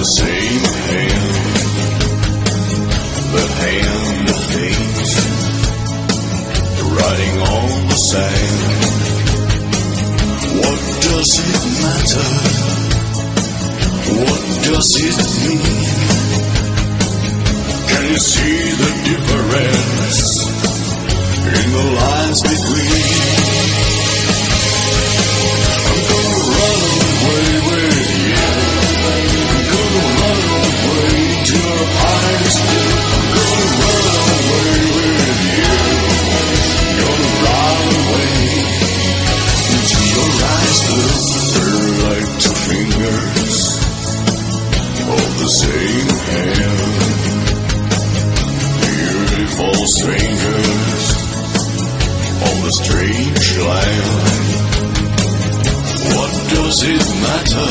same hand, the hand of fate, writing on the sand. What does it matter? What does it mean? Can you see the difference in the lines between? I'm gonna run away with you. I'm gonna run away to a higher still. I'm gonna run away with you. Gonna run away into your eyes blue. They're like two fingers of the same hand. Beautiful strangers on the strange land. What does it matter?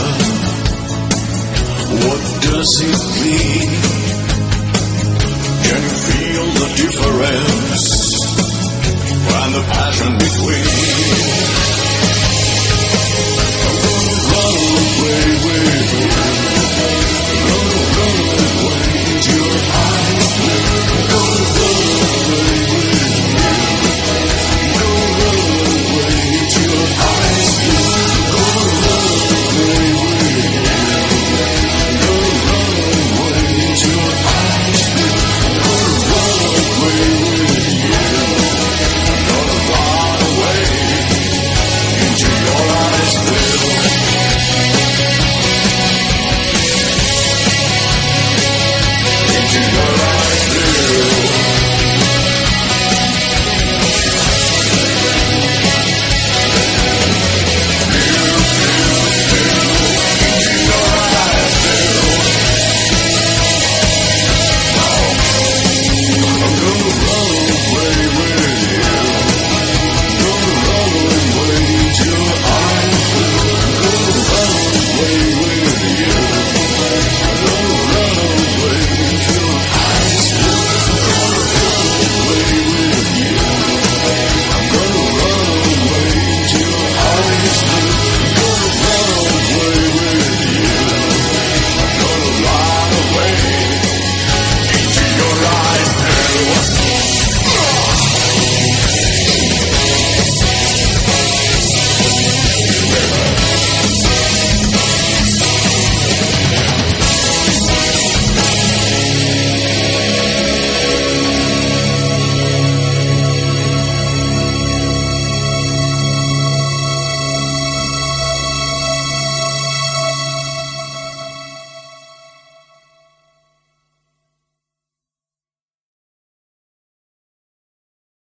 What does it mean? Can you feel the difference and the passion between? I'm gonna run away with